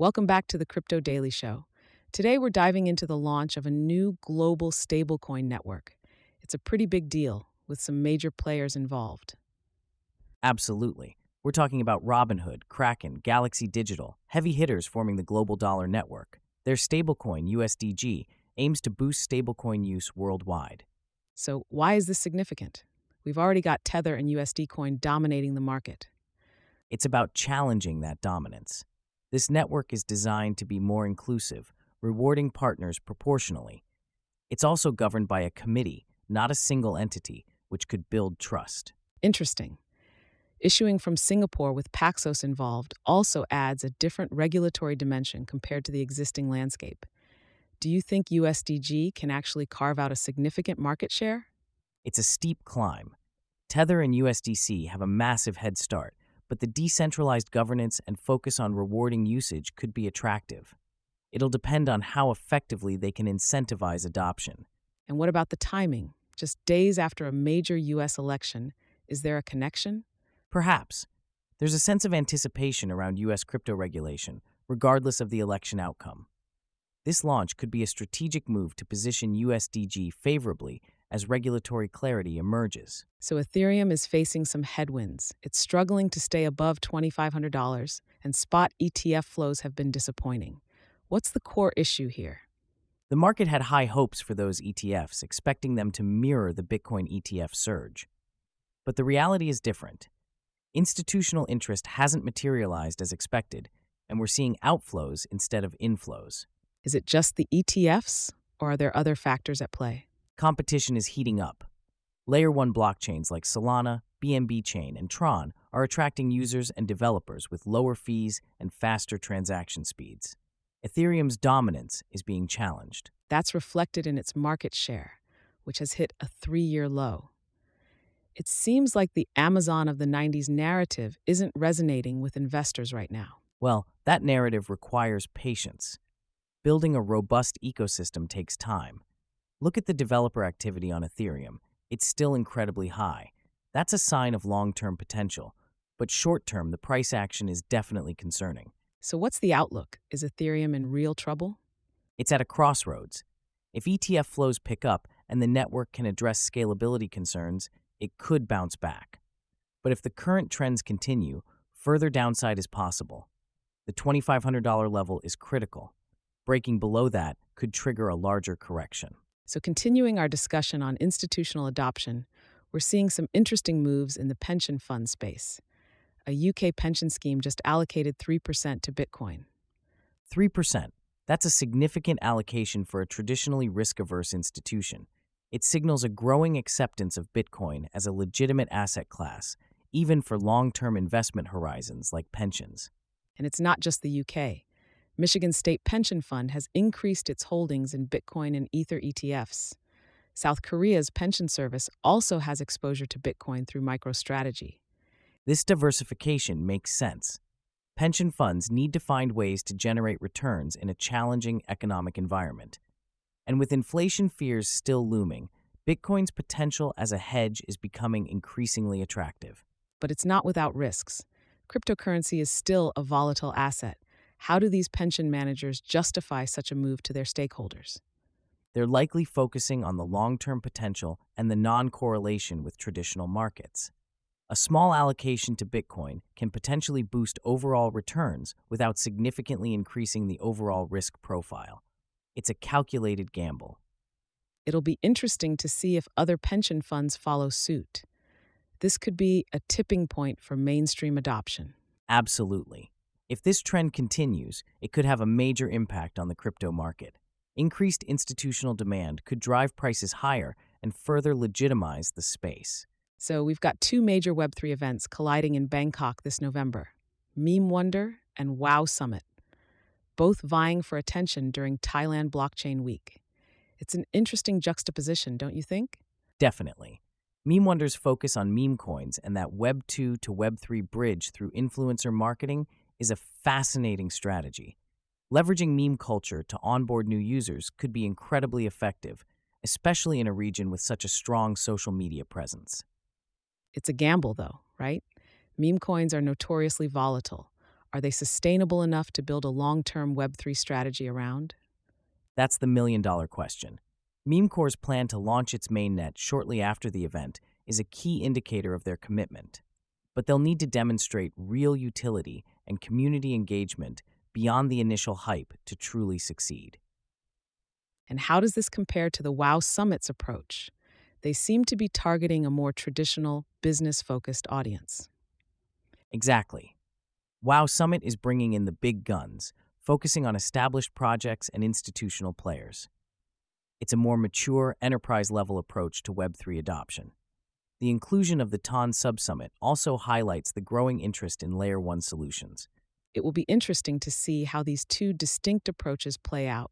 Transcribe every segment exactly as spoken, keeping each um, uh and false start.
Welcome back to the Crypto Daily Show. Today we're diving into the launch of a new global stablecoin network. It's a pretty big deal, with some major players involved. Absolutely. We're talking about Robinhood, Kraken, Galaxy Digital, heavy hitters forming the global dollar network. Their stablecoin, U S D G, aims to boost stablecoin use worldwide. So, why is this significant? We've already got Tether and U S D Coin dominating the market. It's about challenging that dominance. This network is designed to be more inclusive, rewarding partners proportionally. It's also governed by a committee, not a single entity, which could build trust. Interesting. Issuing from Singapore with Paxos involved also adds a different regulatory dimension compared to the existing landscape. Do you think U S D G can actually carve out a significant market share? It's a steep climb. Tether and U S D C have a massive head start, but the decentralized governance and focus on rewarding usage could be attractive. It'll depend on how effectively they can incentivize adoption. And what about the timing? Just days after a major U S election, is there a connection? Perhaps. There's a sense of anticipation around U S crypto regulation, regardless of the election outcome. This launch could be a strategic move to position U S D G favorably as regulatory clarity emerges. So Ethereum is facing some headwinds. It's struggling to stay above two thousand five hundred dollars, and spot E T F flows have been disappointing. What's the core issue here? The market had high hopes for those E T Fs, expecting them to mirror the Bitcoin E T F surge. But the reality is different. Institutional interest hasn't materialized as expected, and we're seeing outflows instead of inflows. Is it just the E T Fs, or are there other factors at play? Competition is heating up. Layer one blockchains like Solana, B N B Chain, and Tron are attracting users and developers with lower fees and faster transaction speeds. Ethereum's dominance is being challenged. That's reflected in its market share, which has hit a three-year low. It seems like the Amazon of the nineties narrative isn't resonating with investors right now. Well, that narrative requires patience. Building a robust ecosystem takes time. Look at the developer activity on Ethereum. It's still incredibly high. That's a sign of long-term potential, but short-term, the price action is definitely concerning. So what's the outlook? Is Ethereum in real trouble? It's at a crossroads. If E T F flows pick up and the network can address scalability concerns, it could bounce back. But if the current trends continue, further downside is possible. The two thousand five hundred dollars level is critical. Breaking below that could trigger a larger correction. So continuing our discussion on institutional adoption, we're seeing some interesting moves in the pension fund space. A U K pension scheme just allocated three percent to Bitcoin. three percent. That's a significant allocation for a traditionally risk-averse institution. It signals a growing acceptance of Bitcoin as a legitimate asset class, even for long-term investment horizons like pensions. And it's not just the U K. Michigan State Pension Fund has increased its holdings in Bitcoin and Ether E T Fs. South Korea's pension service also has exposure to Bitcoin through MicroStrategy. This diversification makes sense. Pension funds need to find ways to generate returns in a challenging economic environment. And with inflation fears still looming, Bitcoin's potential as a hedge is becoming increasingly attractive. But it's not without risks. Cryptocurrency is still a volatile asset. How do these pension managers justify such a move to their stakeholders? They're likely focusing on the long-term potential and the non-correlation with traditional markets. A small allocation to Bitcoin can potentially boost overall returns without significantly increasing the overall risk profile. It's a calculated gamble. It'll be interesting to see if other pension funds follow suit. This could be a tipping point for mainstream adoption. Absolutely. If this trend continues, it could have a major impact on the crypto market. Increased institutional demand could drive prices higher and further legitimize the space. So we've got two major Web three events colliding in Bangkok this November, Meme Wonder and WoW Summit, both vying for attention during Thailand Blockchain Week. It's an interesting juxtaposition, don't you think? Definitely. Meme Wonder's focus on meme coins and that Web two to Web three bridge through influencer marketing is a fascinating strategy. Leveraging meme culture to onboard new users could be incredibly effective, especially in a region with such a strong social media presence. It's a gamble, though, right? Meme coins are notoriously volatile. Are they sustainable enough to build a long term Web three strategy around? That's the million dollar question. Memecore's plan to launch its mainnet shortly after the event is a key indicator of their commitment. But they'll need to demonstrate real utility and community engagement beyond the initial hype to truly succeed. And how does this compare to the WoW Summit's approach? They seem to be targeting a more traditional, business focused audience. Exactly. WoW Summit is bringing in the big guns, focusing on established projects and institutional players. It's a more mature, enterprise-level approach to Web three adoption. The inclusion of the T O N Subsummit also highlights the growing interest in Layer one solutions. It will be interesting to see how these two distinct approaches play out.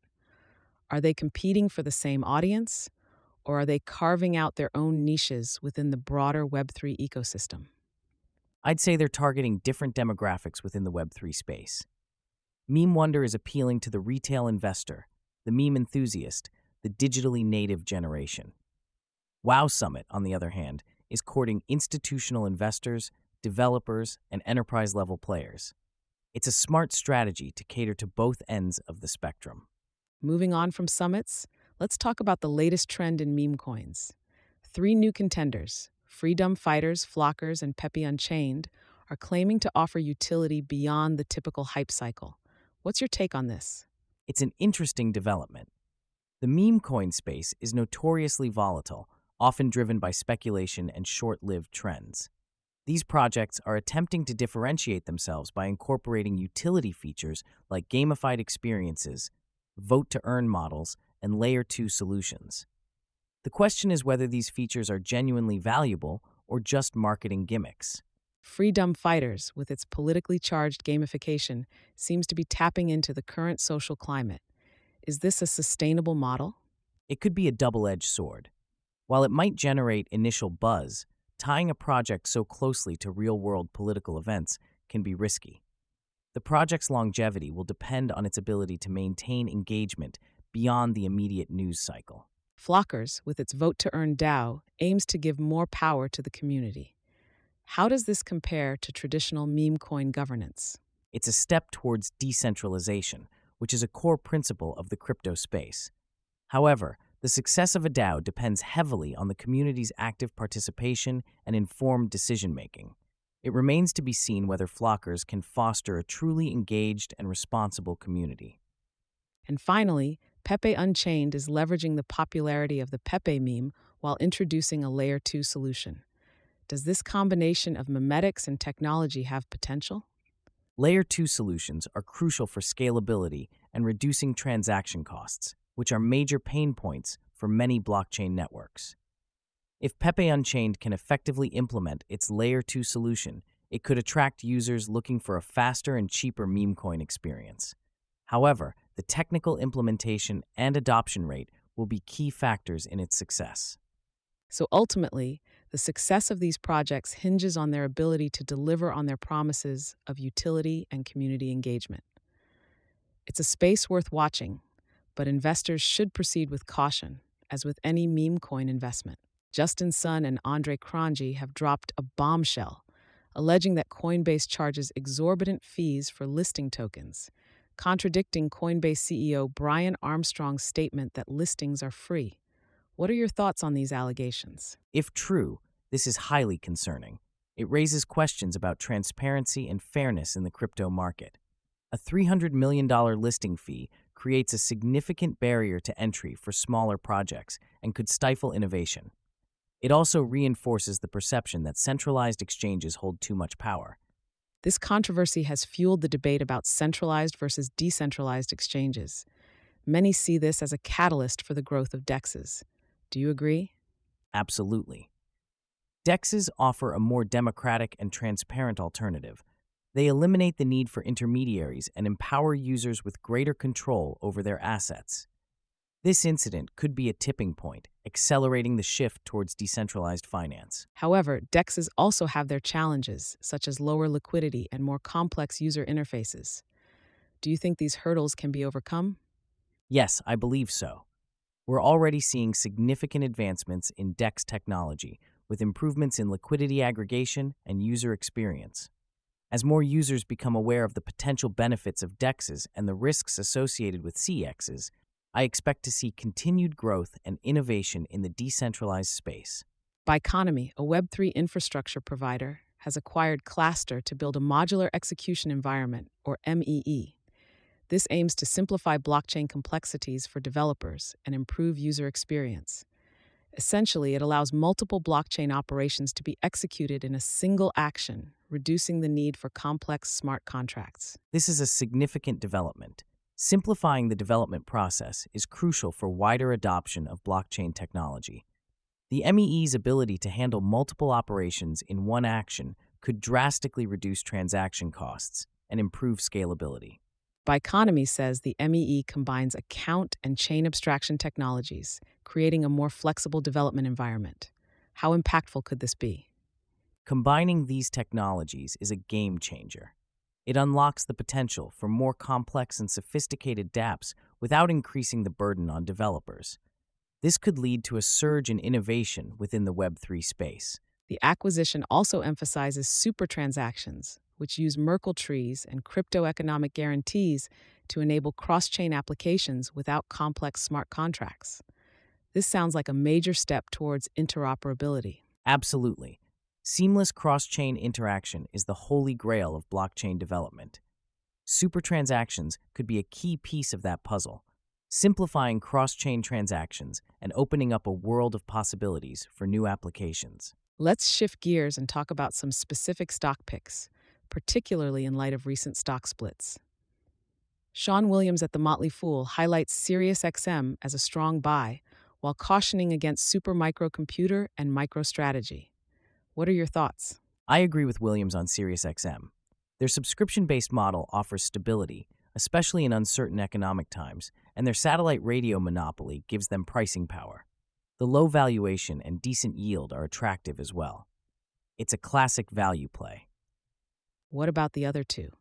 Are they competing for the same audience, or are they carving out their own niches within the broader Web three ecosystem? I'd say they're targeting different demographics within the Web three space. Meme Wonder is appealing to the retail investor, the meme enthusiast, the digitally native generation. WoW Summit, on the other hand, is courting institutional investors, developers, and enterprise-level players. It's a smart strategy to cater to both ends of the spectrum. Moving on from summits, let's talk about the latest trend in meme coins. Three new contenders, Freedom Fighters, Flockers, and Pepe Unchained, are claiming to offer utility beyond the typical hype cycle. What's your take on this? It's an interesting development. The meme coin space is notoriously volatile, often driven by speculation and short-lived trends. These projects are attempting to differentiate themselves by incorporating utility features like gamified experiences, vote-to-earn models, and Layer two solutions. The question is whether these features are genuinely valuable or just marketing gimmicks. Freedom Fighters, with its politically charged gamification, seems to be tapping into the current social climate. Is this a sustainable model? It could be a double-edged sword. While it might generate initial buzz, tying a project so closely to real-world political events can be risky. The project's longevity will depend on its ability to maintain engagement beyond the immediate news cycle. Flockers, with its vote-to-earn DAO, aims to give more power to the community. How does this compare to traditional meme coin governance? It's a step towards decentralization, which is a core principle of the crypto space. However, the success of a DAO depends heavily on the community's active participation and informed decision-making. It remains to be seen whether Flockers can foster a truly engaged and responsible community. And finally, Pepe Unchained is leveraging the popularity of the Pepe meme while introducing a Layer two solution. Does this combination of memetics and technology have potential? Layer two solutions are crucial for scalability and reducing transaction costs, which are major pain points for many blockchain networks. If Pepe Unchained can effectively implement its Layer two solution, it could attract users looking for a faster and cheaper meme coin experience. However, the technical implementation and adoption rate will be key factors in its success. So ultimately, the success of these projects hinges on their ability to deliver on their promises of utility and community engagement. It's a space worth watching, but investors should proceed with caution, as with any meme coin investment. Justin Sun and Andre Cronje have dropped a bombshell, alleging that Coinbase charges exorbitant fees for listing tokens, contradicting Coinbase C E O Brian Armstrong's statement that listings are free. What are your thoughts on these allegations? If true, this is highly concerning. It raises questions about transparency and fairness in the crypto market. A three hundred million dollars listing fee creates a significant barrier to entry for smaller projects and could stifle innovation. It also reinforces the perception that centralized exchanges hold too much power. This controversy has fueled the debate about centralized versus decentralized exchanges. Many see this as a catalyst for the growth of D E Xs. Do you agree? Absolutely. D E Xs offer a more democratic and transparent alternative. They eliminate the need for intermediaries and empower users with greater control over their assets. This incident could be a tipping point, accelerating the shift towards decentralized finance. However, D E Xs also have their challenges, such as lower liquidity and more complex user interfaces. Do you think these hurdles can be overcome? Yes, I believe so. We're already seeing significant advancements in D E X technology, with improvements in liquidity aggregation and user experience. As more users become aware of the potential benefits of DEXs and the risks associated with C Xs, I expect to see continued growth and innovation in the decentralized space. Biconomy, a Web three infrastructure provider, has acquired Cluster to build a modular execution environment, or M E E. This aims to simplify blockchain complexities for developers and improve user experience. Essentially, it allows multiple blockchain operations to be executed in a single action, reducing the need for complex smart contracts. This is a significant development. Simplifying the development process is crucial for wider adoption of blockchain technology. The M E E's ability to handle multiple operations in one action could drastically reduce transaction costs and improve scalability. Biconomy says the M E E combines account and chain abstraction technologies, creating a more flexible development environment. How impactful could this be? Combining these technologies is a game changer. It unlocks the potential for more complex and sophisticated dApps without increasing the burden on developers. This could lead to a surge in innovation within the Web three space. The acquisition also emphasizes super transactions, which use Merkle trees and crypto economic guarantees to enable cross-chain applications without complex smart contracts. This sounds like a major step towards interoperability. Absolutely. Seamless cross-chain interaction is the holy grail of blockchain development. Super transactions could be a key piece of that puzzle, simplifying cross-chain transactions and opening up a world of possibilities for new applications. Let's shift gears and talk about some specific stock picks, particularly in light of recent stock splits. Sean Williams at The Motley Fool highlights SiriusXM as a strong buy, while cautioning against Supermicro and MicroStrategy. What are your thoughts? I agree with Williams on SiriusXM. Their subscription-based model offers stability, especially in uncertain economic times, and their satellite radio monopoly gives them pricing power. The low valuation and decent yield are attractive as well. It's a classic value play. What about the other two?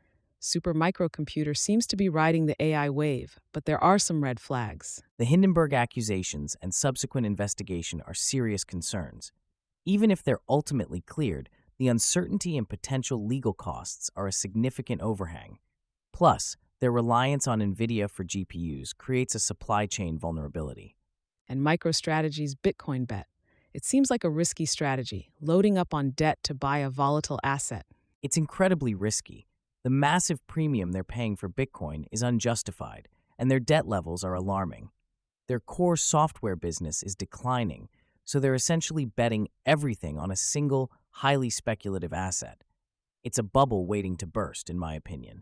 Supermicro seems to be riding the A I wave, but there are some red flags. The Hindenburg accusations and subsequent investigation are serious concerns. Even if they're ultimately cleared, the uncertainty and potential legal costs are a significant overhang. Plus, their reliance on NVIDIA for G P Us creates a supply chain vulnerability. And MicroStrategy's Bitcoin bet. It seems like a risky strategy, loading up on debt to buy a volatile asset. It's incredibly risky. The massive premium they're paying for Bitcoin is unjustified, and their debt levels are alarming. Their core software business is declining, so they're essentially betting everything on a single, highly speculative asset. It's a bubble waiting to burst, in my opinion.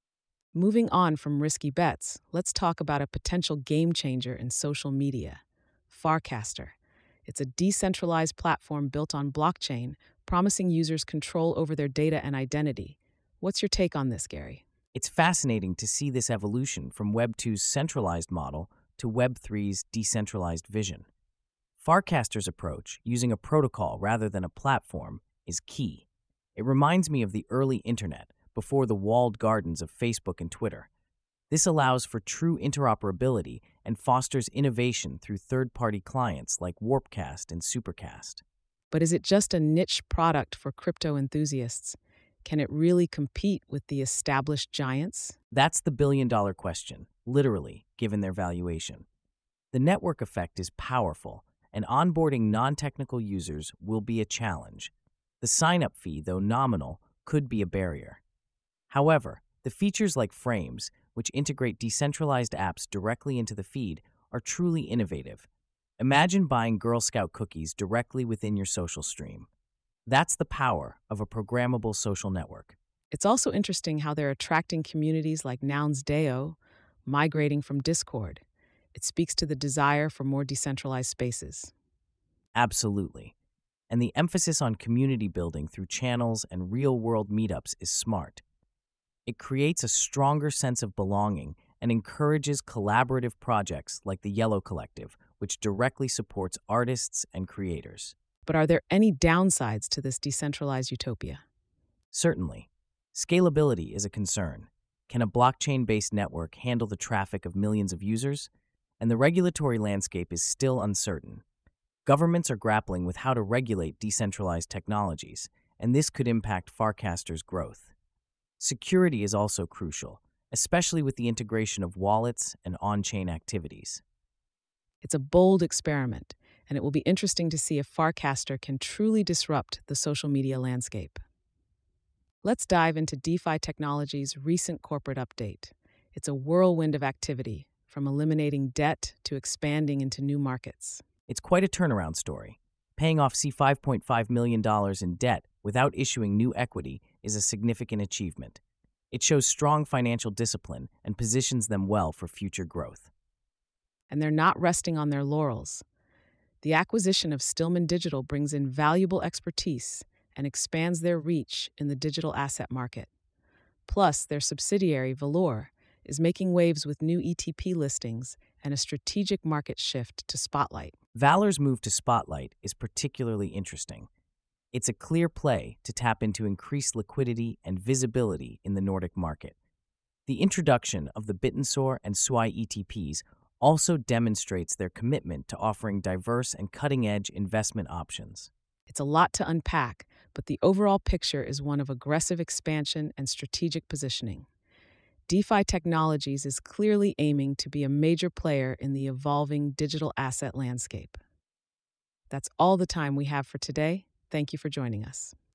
Moving on from risky bets, let's talk about a potential game changer in social media, Farcaster. It's a decentralized platform built on blockchain, promising users control over their data and identity. What's your take on this, Gary? It's fascinating to see this evolution from Web two's centralized model to Web three's decentralized vision. Farcaster's approach, using a protocol rather than a platform, is key. It reminds me of the early internet, before the walled gardens of Facebook and Twitter. This allows for true interoperability and fosters innovation through third-party clients like Warpcast and Supercast. But is it just a niche product for crypto enthusiasts? Can it really compete with the established giants? That's the billion-dollar question, literally, given their valuation. The network effect is powerful, and onboarding non-technical users will be a challenge. The sign-up fee, though nominal, could be a barrier. However, the features like Frames, which integrate decentralized apps directly into the feed, are truly innovative. Imagine buying Girl Scout cookies directly within your social stream. That's the power of a programmable social network. It's also interesting how they're attracting communities like Nouns Deo, migrating from Discord. It speaks to the desire for more decentralized spaces. Absolutely. And the emphasis on community building through channels and real-world meetups is smart. It creates a stronger sense of belonging and encourages collaborative projects like the Yellow Collective, which directly supports artists and creators. But are there any downsides to this decentralized utopia? Certainly. Scalability is a concern. Can a blockchain-based network handle the traffic of millions of users? And the regulatory landscape is still uncertain. Governments are grappling with how to regulate decentralized technologies, and this could impact Farcaster's growth. Security is also crucial, especially with the integration of wallets and on-chain activities. It's a bold experiment, and it will be interesting to see if Farcaster can truly disrupt the social media landscape. Let's dive into DeFi Technologies' recent corporate update. It's a whirlwind of activity, from eliminating debt to expanding into new markets. It's quite a turnaround story. Paying off five point five million dollars in debt without issuing new equity is a significant achievement. It shows strong financial discipline and positions them well for future growth. And they're not resting on their laurels. The acquisition of Stillman Digital brings in valuable expertise and expands their reach in the digital asset market. Plus, their subsidiary, Valor, is making waves with new E T P listings and a strategic market shift to Spotlight. Valor's move to Spotlight is particularly interesting. It's a clear play to tap into increased liquidity and visibility in the Nordic market. The introduction of the Bittensor and S W I E T Ps also demonstrates their commitment to offering diverse and cutting-edge investment options. It's a lot to unpack, but the overall picture is one of aggressive expansion and strategic positioning. DeFi Technologies is clearly aiming to be a major player in the evolving digital asset landscape. That's all the time we have for today. Thank you for joining us.